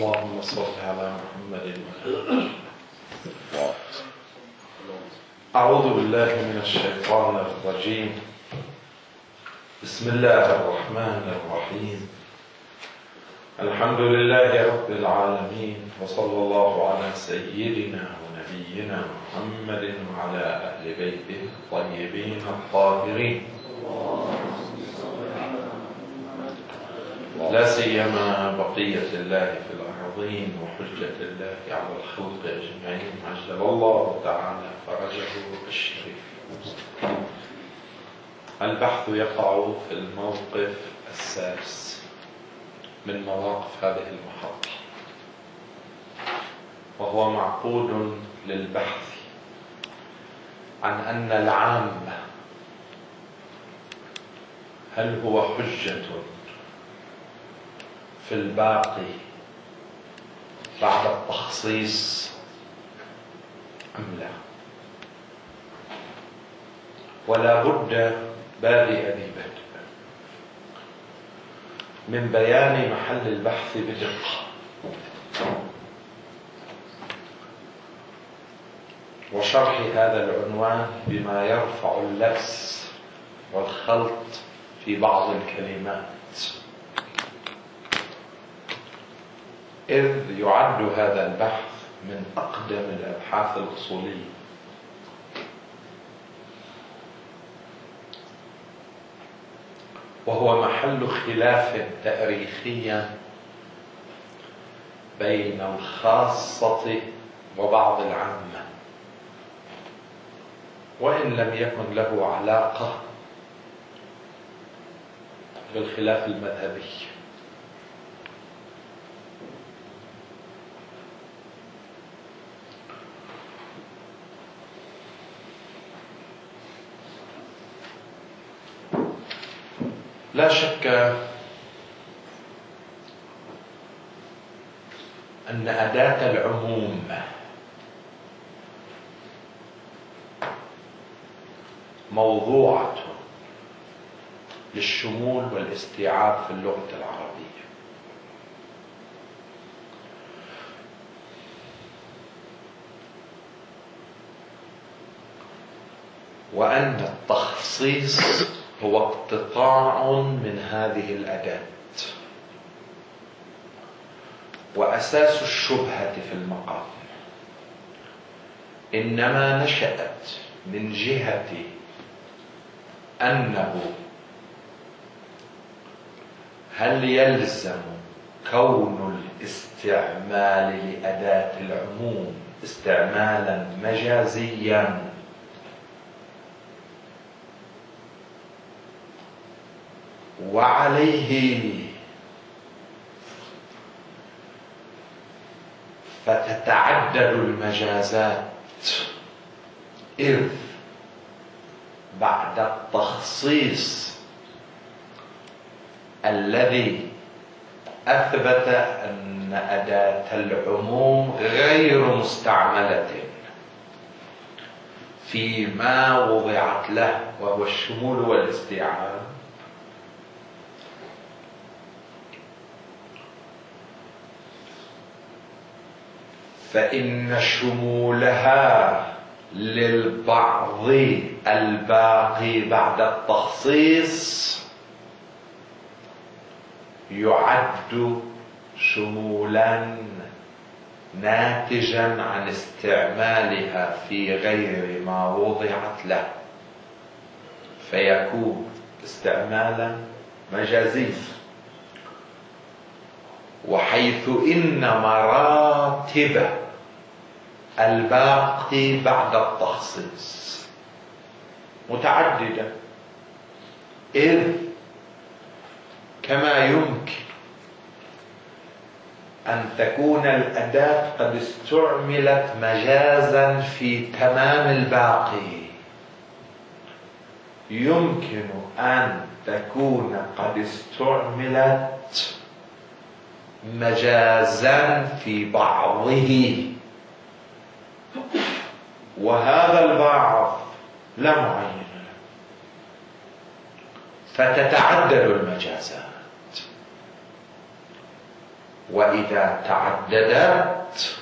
اللهم صل على محمد وعلى أعوذ بالله من الشيطان الرجيم. بسم الله الرحمن الرحيم. الحمد لله رب العالمين، وصلى الله على سيدنا ونبينا محمد وعلى أهل بيته الطيبين الطاهرين، لا سيما بقية الله في الأرضين وحجة الله على الخلق أجمعين، عجل الله تعالى فرجه الشريف. البحث يقع في الموقف السادس من مواقف هذه المحطة، وهو معقود للبحث عن أن العام هل هو حجة في الباقي بعد التخصيص أم لا. ولا بد بادئ ذي بدء من بيان محل البحث بدقة، وشرح هذا العنوان بما يرفع اللبس والخلط في بعض الكلمات، إذ يعد هذا البحث من أقدم الأبحاث الأصولية، وهو محل خلاف تاريخي بين الخاصة وبعض العامة، وإن لم يكن له علاقة بالخلاف المذهبي. لا شك أن أداة العموم موضوعة للشمول والاستيعاب في اللغة العربية، وأن التخصيص هو اقتطاع من هذه الأداة. وأساس الشبهة في المقام إنما نشأت من جهة أنه هل يلزم كون الاستعمال لأداة العموم استعمالا مجازيا وعليه فتتعدد المجازات، إذ بعد التخصيص الذي أثبت أن أداة العموم غير مستعملة فيما وضعت له وهو الشمول والاستيعاب، فإن شمولها للبعض الباقي بعد التخصيص يعد شمولا ناتجا عن استعمالها في غير ما وضعت له، فيكون استعمالا مجازيا. وحيث إن مراتب الباقي بعد التخصيص متعددة، إذ كما يمكن أن تكون الأداة قد استعملت مجازا في تمام الباقي، يمكن أن تكون قد استعملت مجازا في بعضه، وهذا البعض لا معين له، فتتعدد المجازات. وإذا تعددت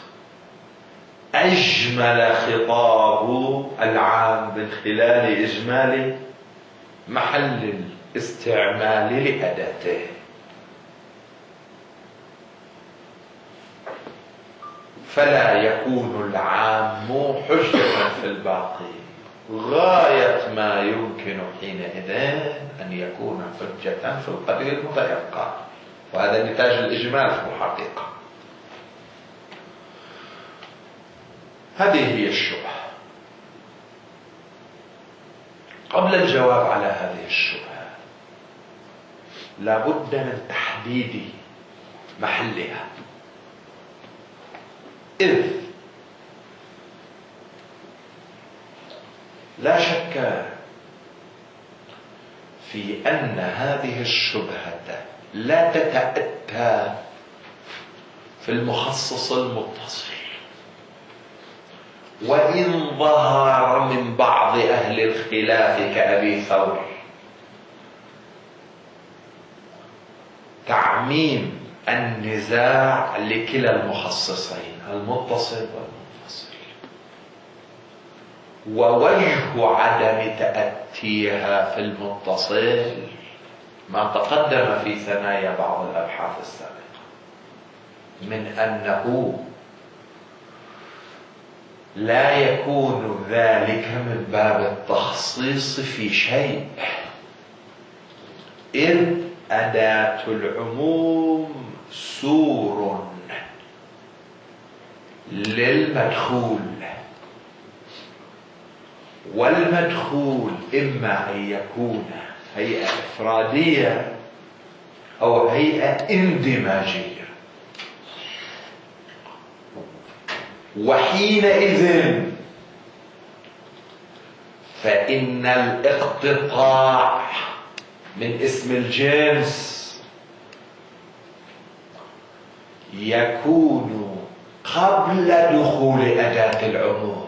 أجمل خطاب العام من خلال إجمال محل الاستعمال لأداته. فلا يكون العام حجة في الباقي، غاية ما يمكن حينئذ أن يكون حجة في القدر المتيقن، وهذا نتاج الإجمال في الحقيقة. هذه هي الشبهة. قبل الجواب على هذه الشبهة لا بد من تحديد محلها، إذ لا شك في أن هذه الشبهة لا تتأتى في المخصص المتصل، وإن ظهر من بعض أهل الخلاف كأبي ثور تعميم النزاع لكلا المخصصين المتصل والمنفصل، ووجه عدم تأتيها في المتصل ما تقدم في ثنايا بعض الأبحاث السابقة من أنه لا يكون ذلك من باب التخصيص في شيء، إذ أداة العموم سور للمدخول، والمدخول إما أن يكون هيئة إفرادية أو هيئة اندماجية، وحينئذ فإن الاقتطاع من اسم الجنس يكون قبل دخول أداة العموم،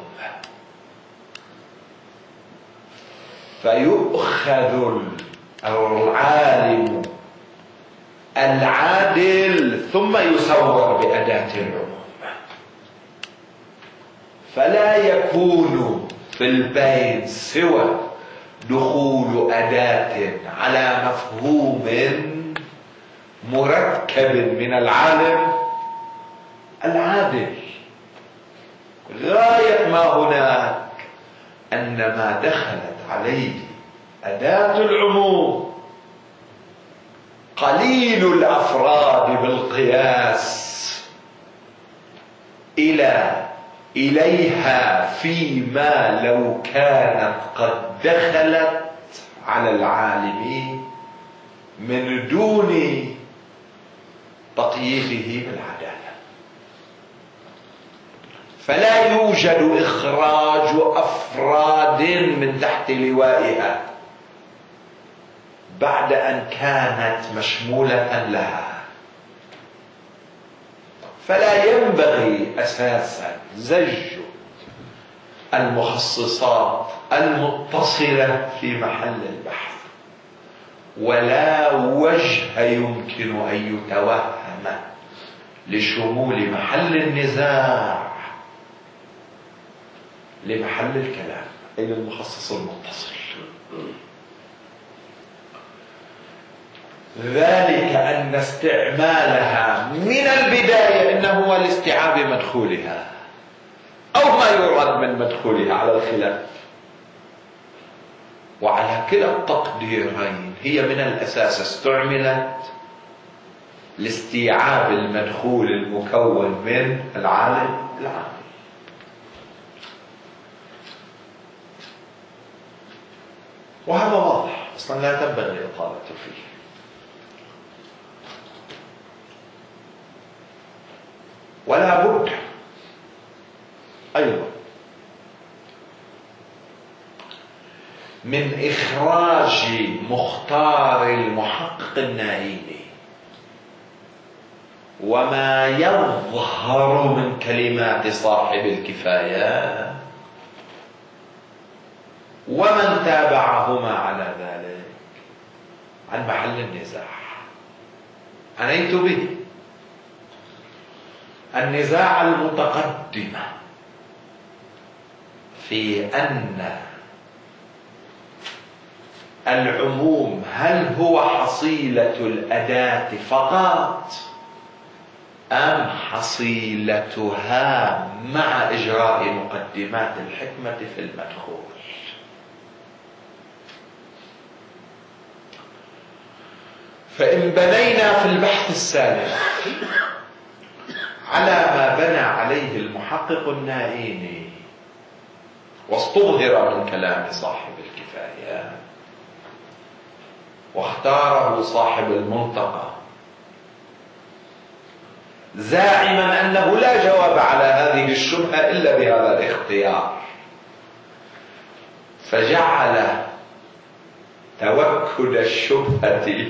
فيؤخذ العالم العادل ثم يصور بأداة العموم، فلا يكون في البين سوى دخول أداة على مفهوم مركب من العالم العادل. غاية ما هناك أن ما دخلت عليه أداة العموم قليل الأفراد بالقياس إليها، فيما لو كانت قد دخلت على العالم من دون تقييده بالعدالة. فلا يوجد إخراج أفراد من تحت لوائها بعد أن كانت مشمولة لها، فلا ينبغي أساسا زج المخصصات المتصلة في محل البحث، ولا وجه يمكن أن يتوهم لشمول محل النزاع لمحل الكلام أي المخصص المتصل. ذلك أن استعمالها من البداية إنه هو لاستيعاب مدخولها أو ما يراد من مدخولها على الخلاف، وعلى كلا التقديرين هي من الأساس استعملت لاستيعاب المدخول المكون من العالم العامل. وهذا واضح أصلا لا تنبغي الإطالة فيه. ولا بد أيضا من إخراج مختار المحقق النائمي وما يظهر من كلمات صاحب الكفاية ومن تابعهما على ذلك عن محل النزاع. عنيت به النزاع المتقدمة في أن العموم هل هو حصيلة الأداة فقط أم حصيلتها مع إجراء مقدمات الحكمة في المدخول. فإن بنينا في البحث السالف على ما بنى عليه المحقق النائيني واستظهر من كلام صاحب الكفاية واختاره صاحب المنطقة زاعما أنه لا جواب على هذه الشبهة إلا بهذا الاختيار، فجعل توكد الشبهة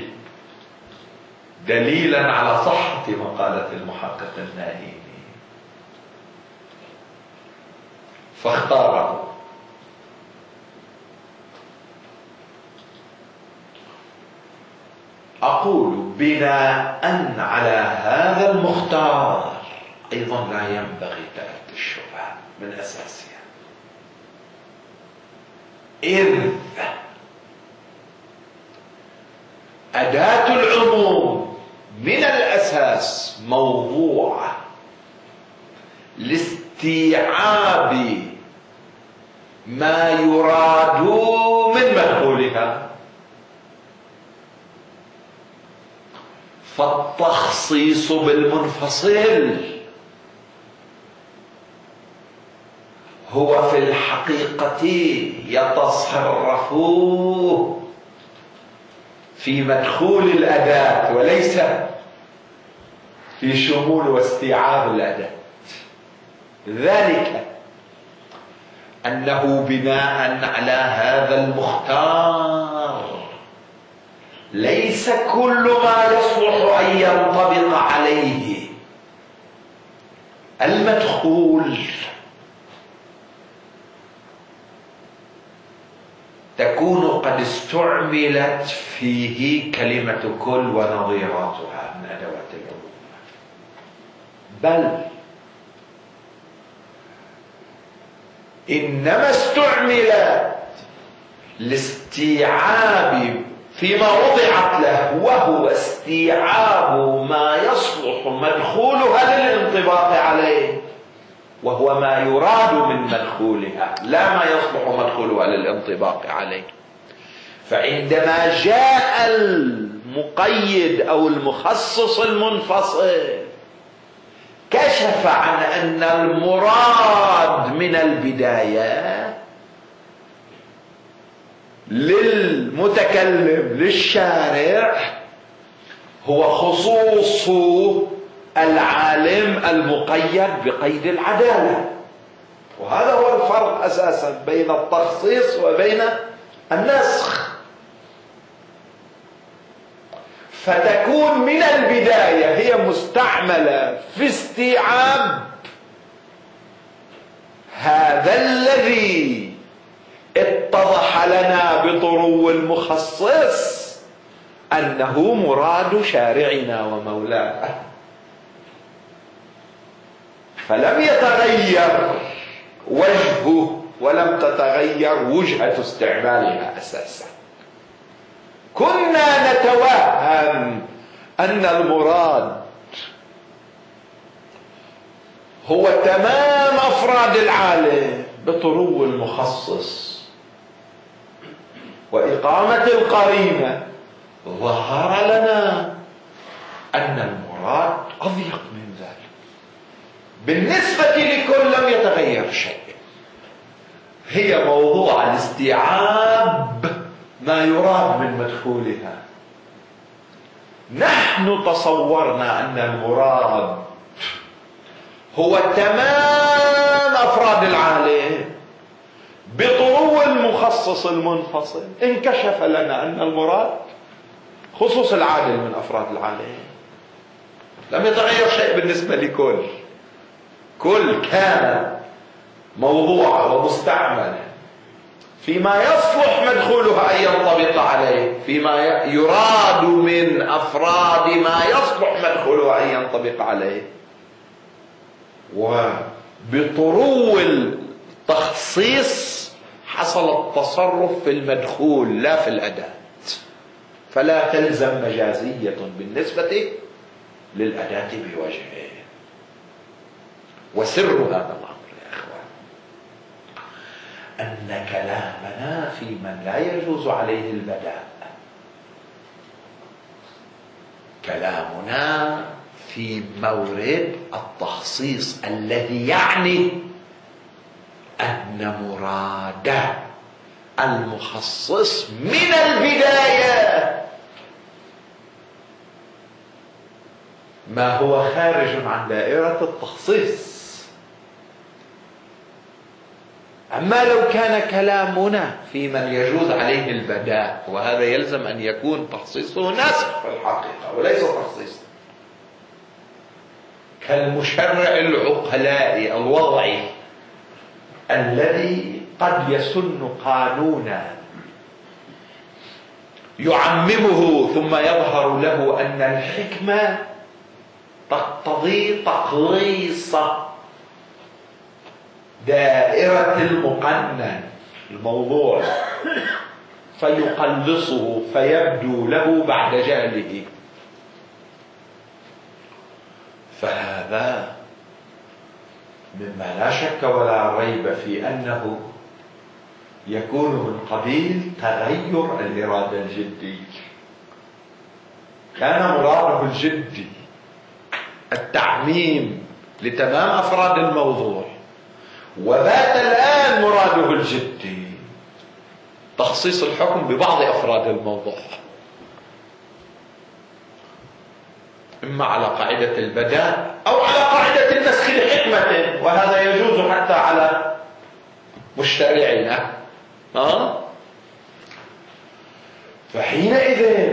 دليلا على صحة مقالة المحقق النائيني فاختاره. أقول بناء على هذا المختار أيضا لا ينبغي تأتي الشبهة من أساسها، إذ أداة العموم من الأساس موضوعة لاستيعاب ما يراد من مدخولها، فالتخصيص بالمنفصل هو في الحقيقة يتصرف في مدخول الأداة وليس في شمول واستيعاب الأداة. ذلك أنه بناء على هذا المختار ليس كل ما يصلح أن ينطبق عليه المدخول تكون قد استعملت فيه كلمة كل ونظيراتها من أدوات العموم، بل إنما استعملت لاستيعاب فيما وضعت له، وهو استيعاب ما يصلح مدخولها للانطباق عليه، وهو ما يراد من مدخولها لا ما يصلح مدخولها للانطباق عليه. فعندما جاء المقيد أو المخصص المنفصل كشف عن أن المراد من البداية للمتكلم للشارع هو خصوص العالم المقيد بقيد العدالة، وهذا هو الفرق أساسا بين التخصيص وبين النسخ. فتكون من البداية هي مستعملة في استيعاب هذا الذي اتضح لنا بطرو المخصص أنه مراد شارعنا ومولاه، فلم يتغير وجهه ولم تتغير وجهة استعمالها أساسا. كنا نتوهم أن المراد هو تمام أفراد العالم بطرو المخصص وإقامة القرينة، ظهر لنا أن المراد أضيق من ذلك. بالنسبة لكل لم يتغير شيء، هي موضوع الاستيعاب ما يراد من مدخولها. نحن تصورنا أن المراد هو تمام أفراد العالم بطرو المخصص المنفصل، انكشف لنا أن المراد خصوص العادل من أفراد العالم. لم يتغير شيء بالنسبة لكل، كل كان موضوعا ومستعملا فيما يصلح مدخولها أن ينطبق عليه، فيما يراد من أفراد ما يصلح مدخولها أن ينطبق عليه. وبطرو التخصيص حصل التصرف في المدخول لا في الأداة، فلا تلزم مجازية بالنسبة للأداة بوجه. وسر هذا الأمر يا إخوان أن كلامنا في من لا يجوز عليه البداء، كلامنا في مورد التخصيص الذي يعني أن مراد المخصص من البداية ما هو خارج عن دائرة التخصيص. أما لو كان كلامنا في من يجوز عليه البداء، وهذا يلزم أن يكون تخصيصه ناسخ في الحقيقة وليس تخصيصا، كالمشرع العقلاء الوضعي الذي قد يسن قانونا يعممه ثم يظهر له أن الحكمة تقتضي تقليص دائرة المقنن الموضوع، فيقلصه فيبدو له بعد جهله. فهذا مما لا شك ولا ريب في أنه يكون من قبيل تغير الإرادة الجدي. كان مراده الجدي التعميم لتمام أفراد الموضوع، وبات الآن مراده الجدي تخصيص الحكم ببعض أفراد الموضوع، إما على قاعدة البداء أو على قاعدة النسخ لحكمة، وهذا يجوز حتى على مشترعنا. فحينئذ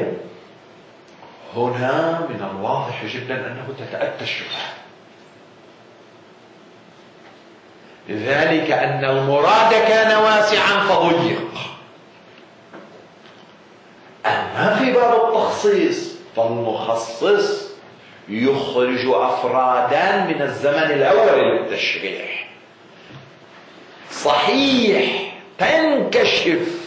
هنا من الواضح جدا أنه تتأتى الشبهة، ذلك أن المراد كان واسعا فضيق. أما في باب التخصيص فالمخصص يخرج أفرادا من الزمن الأول للتشريع. صحيح تنكشف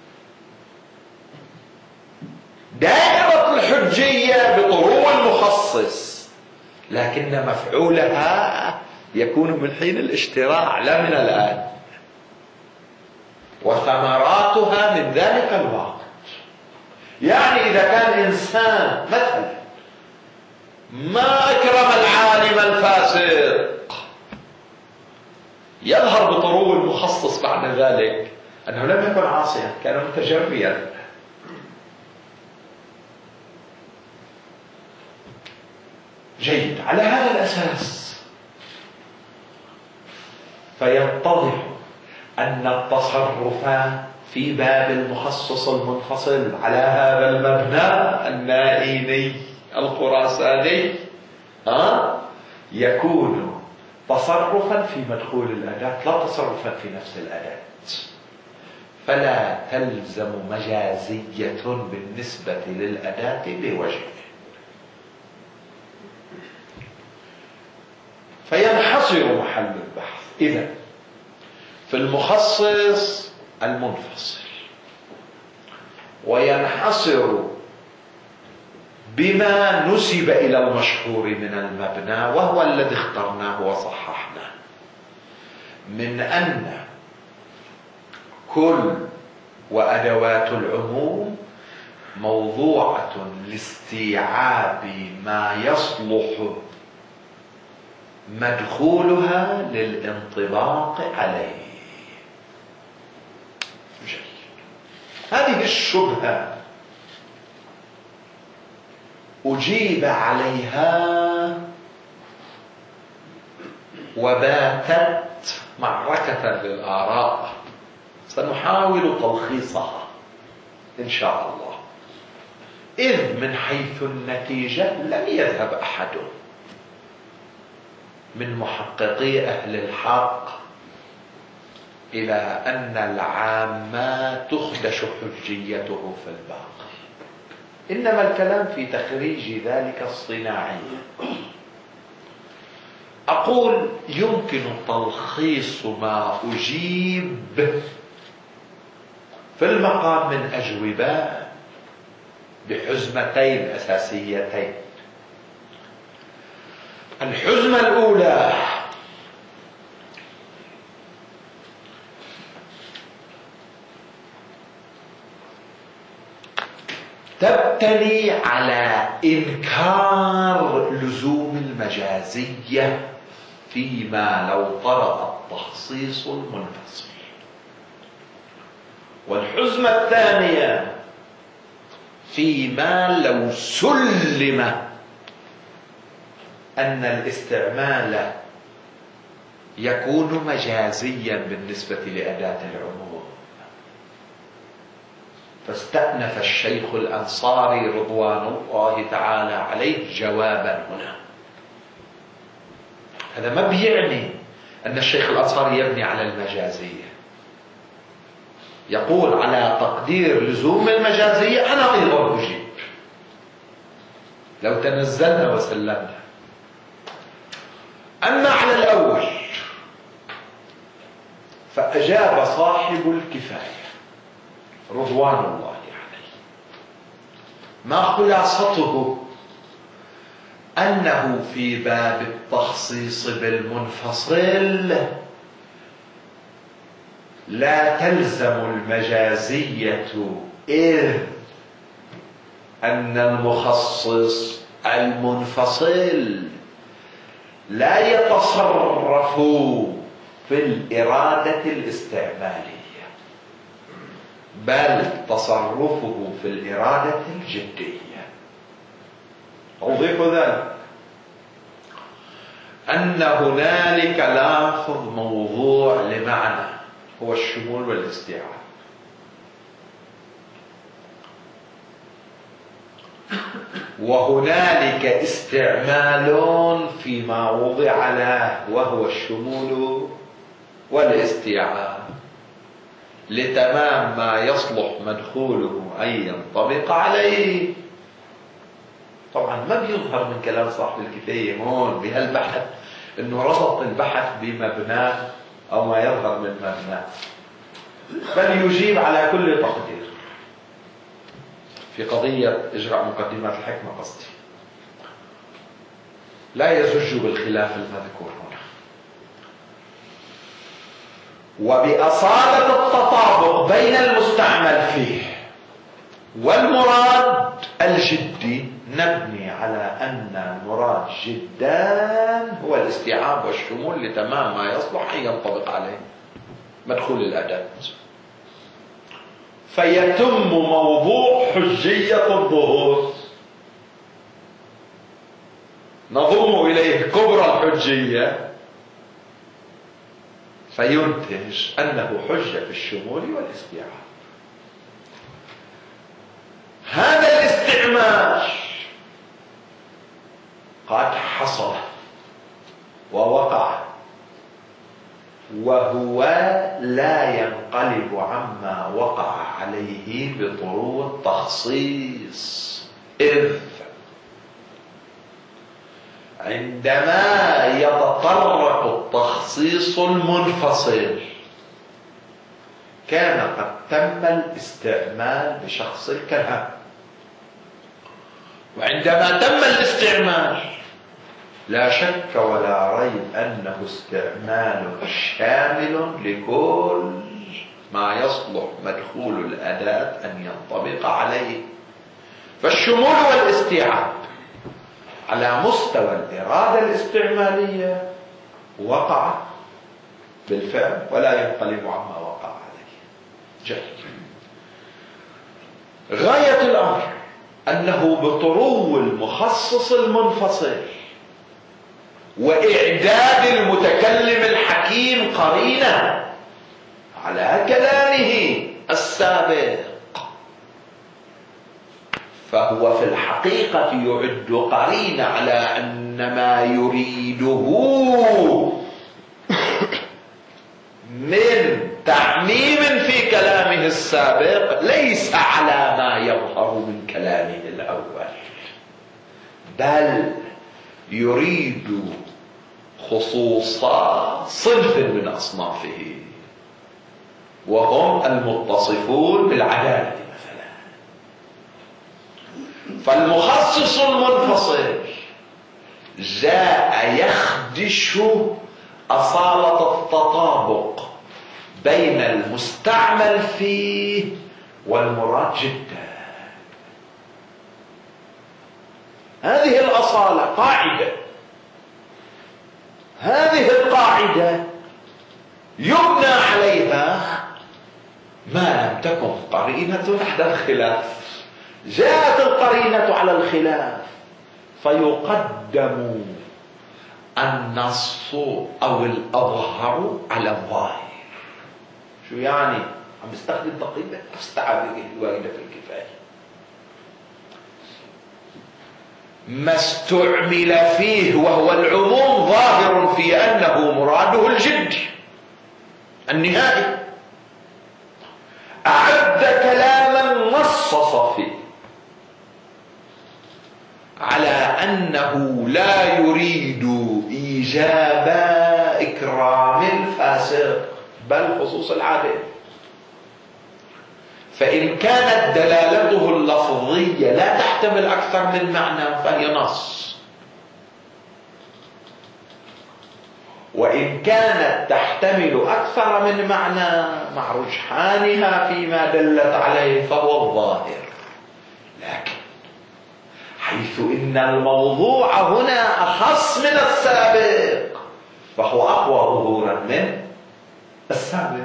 دائرة الحجية بطرو المخصص، لكن مفعولها يكون من حين الاشتراع لا من الآن، وثمراتها من ذلك الوقت. يعني إذا كان إنسان مثلا ما أكرم العالم الفاسق، يظهر بطرو المخصص بعد ذلك أنه لم يكن عاصيا، كان متجريا. جيد. على هذا الأساس فيتضح أن التصرف في باب المخصص المنفصل على هذا المبنى النائيني الخراساني يكون تصرفا في مدخول الأداة لا تصرفا في نفس الأداة، فلا تلزم مجازية بالنسبة للأداة بوجه. فينحصر محل البحث إذن في المخصص المنفصل، وينحصر بما نسب إلى المشهور من المبنى، وهو الذي اخترناه وصححناه، من أن كل وأدوات العموم موضوعة لاستيعاب ما يصلح مدخولها للانطباق عليه. جيد. هذه الشبهة أجيب عليها وباتت معركة للآراء سنحاول تلخيصها إن شاء الله، إذ من حيث النتيجة لم يذهب أحد من محققي أهل الحق إلى أن العامة تخدش حجيته في الباقي، إنما الكلام في تخريج ذلك الصناعي. أقول يمكن تلخيص ما أجيب في المقام من أجوبة بحزمتين أساسيتين. الحزمة الأولى: تبتني على إنكار لزوم المجازية فيما لو طرأ التخصيص المنفصل. والحزمة الثانية: فيما لو سلم أن الاستعمال يكون مجازيا بالنسبة لأداة العموم. فاستأنف الشيخ الأنصاري رضوان الله تعالى عليه جوابا هنا. هذا ما بيعني أن الشيخ الأنصاري يبني على المجازية، يقول على تقدير لزوم المجازية أنا أيضا أجيب لو تنزلنا وسلمنا. أما على الأول فأجاب صاحب الكفاية رضوان الله عليه. ما خلاصته؟ أنه في باب التخصيص بالمنفصل لا تلزم المجازية، إذ أن المخصص المنفصل لا يتصرف في الإرادة الاستعمالية، بل تصرفه في الإرادة الجدية. أضيف ذلك أن هنالك لافظ موضوع لمعنى هو الشمول والاستيعاب، وهنالك استعمال فيما وضع له وهو الشمول والاستيعاب لتمام ما يصلح مدخوله أن ينطبق عليه. طبعا ما بيظهر من كلام صاحب الكفاية هون بهالبحث انه ربط البحث بمبناه او ما يظهر من مبناه، بل يجيب على كل تقدير في قضية إجراء مقدمات الحكمة. قصدي لا يزج بالخلاف المذكور هنا، وبأصالة التطابق بين المستعمل فيه والمراد الجدي نبني على أن المراد جدا هو الاستيعاب والشمول لتمام ما يصلح أن ينطبق عليه مدخول الأداة، فيتم موضوع حجية الظهور، نضم إليه كبرى الحجية فينتج أنه حجة في الشمول والاستيعاب. هذا الاستعمال قد حصل ووقع، وهو لا ينقلب عما وقع عليه بطرق التخصيص، إذ عندما يتطرق التخصيص المنفصل كان قد تم الاستعمال بشخص الكلام، وعندما تم الاستعمال لا شك ولا ريب أنه استعمال شامل لكل ما يصلح مدخول الأداة أن ينطبق عليه. فالشمول والاستيعاب على مستوى الإرادة الاستعمالية وقع بالفعل ولا ينقلب عما وقع عليه. جيد. غاية الأمر أنه بطرو المخصص المنفصل وإعداد المتكلم الحكيم قرينة على كلامه السابق، فهو في الحقيقة يعد قرينة على أن ما يريده من تعميم في كلامه السابق ليس على ما يظهر من كلامه الأول، بل يريد خصوص صنف من أصنافه، وهم المتصفون بالعدالة مثلا. فالمخصص المنفصل جاء يخدش أصالة التطابق بين المستعمل فيه والمراد جدا. هذه الأصالة قاعدة، هذه القاعدة يبنى عليها ما لم تكن قرينة على الخلاف. جاءت القرينة على الخلاف فيقدم النص أو الأظهر على الظاهر. شو يعني؟ عم بستخدم تقريبا نفس التعابير الواردة في الكفاية. ما استعمل فيه وهو العموم ظاهر في أنه مراده الجد النهائي. أعد كلاما نصص فيه على أنه لا يريد إيجاب إكرام الفاسق بل خصوص العادل، فإن كانت دلالته اللفظية لا تحتمل أكثر من معنى فهي نص، وإن كانت تحتمل أكثر من معنى مع رجحانها فيما دلت عليه فهو الظاهر. لكن حيث إن الموضوع هنا أخص من السابق فهو أقوى ظهورا من السابق،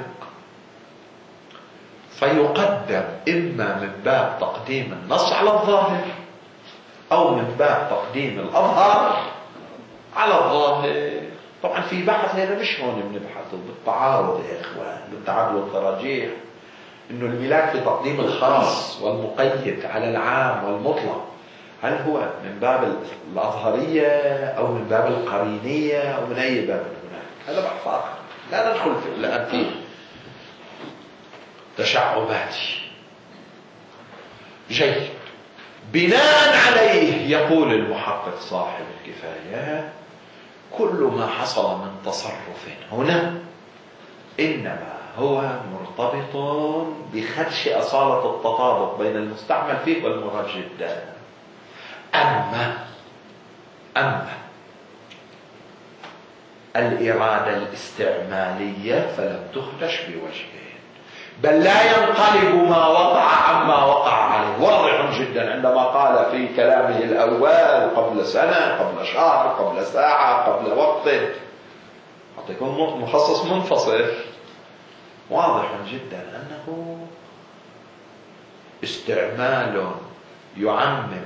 فيقدم إما من باب تقديم النص على الظاهر أو من باب تقديم الأظهر على الظاهر. طبعا في بحث هذا مش هون بنبحثه بالتعارض يا إخوان، بالتعارض والتراجيح، إنه الملاك في تقديم الخاص والمقيد على العام والمطلق هل هو من باب الأظهرية أو من باب القرينية أو من أي باب هناك؟ هذا بحث آخر لا ندخل فيه الآن فيه تشعباتي. جيد. بناء عليه يقول المحقق صاحب الكفاية: كل ما حصل من تصرف هنا إنما هو مرتبط بخدش أصالة التطابق بين المستعمل فيه والمراد جدا. أما الإرادة الاستعمالية فلم تخدش بوجهين، بل لا ينقلب ما وقع عما وقع عليه. واضح جدا عندما قال في كلامه الأول قبل سنة، قبل شهر، قبل ساعة، قبل وقت، يكون مخصص منفصل. واضح جدا أنه استعمال يعمم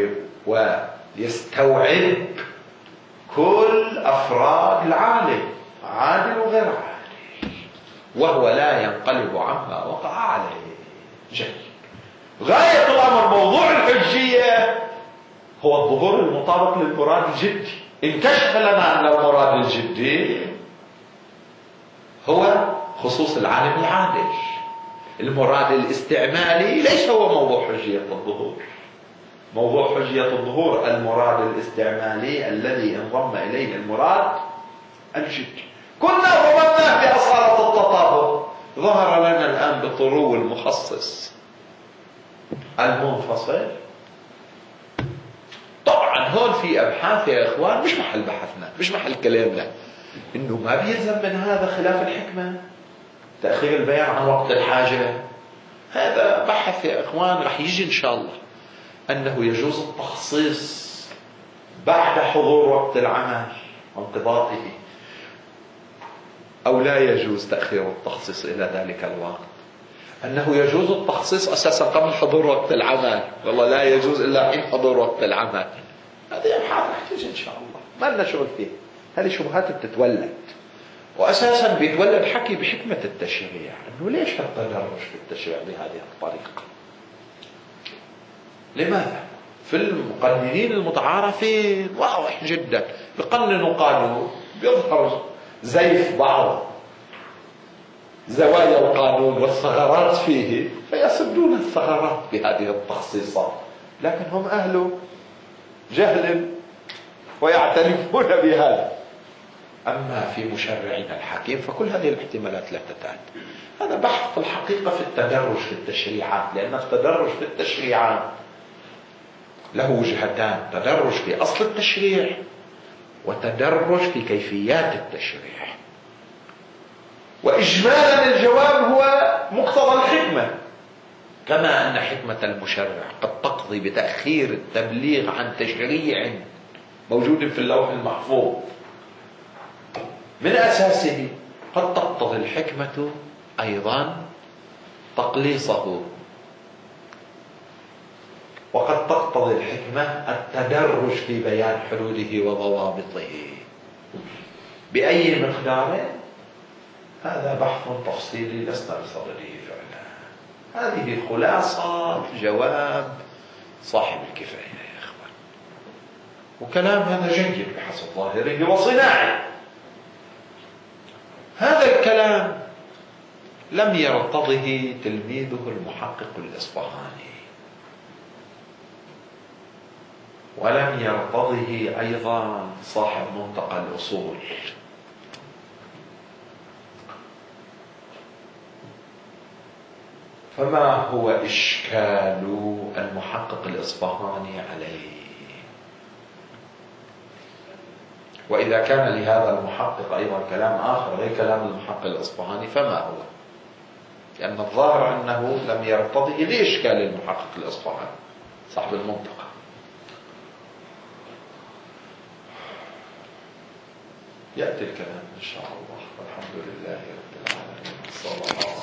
ويستوعب كل أفراد العالم، عادل وغير عادل، وهو لا ينقلب عما وقع عليه. جيد. غاية الأمر موضوع الحجية هو الظهور المطابق للمراد الجدي. انكشف لنا أن المراد الجدي هو خصوص العالم العادل. المراد الاستعمالي ليس هو موضوع حجية الظهور. موضوع حجية الظهور المراد الاستعمالي الذي انضم إليه المراد الجدي. كنا ضمناه بأصالة التطابق، ظهر لنا الآن بطرو المخصص المنفصل. طبعا هون في أبحاث يا إخوان مش محل بحثنا، مش محل كلامنا، إنه ما بيلزم من هذا خلاف الحكمة، تأخير البيان عن وقت الحاجة. هذا بحث يا إخوان رح يجي إن شاء الله، أنه يجوز التخصيص بعد حضور وقت العمل وانقضاضه، أو لا يجوز تأخير التخصيص إلى ذلك الوقت. أنه يجوز التخصيص أساسا قبل حضور وقت العمل، والله لا يجوز إلا حين حضور وقت العمل. هذه أبحاث رح تجي إن شاء الله، ما لنا شغل فيها. هذه شبهات بتتولد، وأساسا بيتولد حكي بحكمة التشريع، أنه ليش التدرج في التشريع بهذه الطريقة؟ لماذا؟ في المقننين المتعارفين واضح جدا، بقننوا قانون بيظهر زيف بعض زوايا القانون والثغرات فيه، فيسدون الثغرات بهذه التخصيصات. لكن هم أهل جهل ويعترفون بهذا. أما في مشرعنا الحكيم فكل هذه الاحتمالات لا تتعد. هذا بحث في الحقيقة في التدرج في التشريعات، لأن التدرج في التشريعات له وجهتان: تدرج في أصل التشريع وتدرج في كيفيات التشريع. وإجمالا الجواب هو مقتضى الحكمة، كما أن حكمة المشرع قد تقضي بتأخير التبليغ عن تشريع موجود في اللوح المحفوظ من أساسه، قد تقتضي الحكمة أيضا تقليصه، وقد تقتضي الحكمة التدرج في بيان حدوده وضوابطه. بأي مقدار؟ هذا بحث تفصيلي لسنا بصدده فعلا. هذه خلاصة جواب صاحب الكفاية يا إخوان، وكلام هذا جيد بحسب ظاهره وصناعي. هذا الكلام لم يرتضه تلميذه المحقق الإصفهاني، ولم يرتضه أيضا صاحب منطقة الأصول. فما هو إشكال المحقق الإصفهاني عليه؟ وإذا كان لهذا المحقق أيضا كلام آخر غير كلام المحقق الإصفهاني فما هو؟ لأن الظاهر أنه لم يرتضه لإشكال المحقق الإصفهاني صاحب المنطقة. يأتي الكلام إن شاء الله، والحمد لله رب العالمين.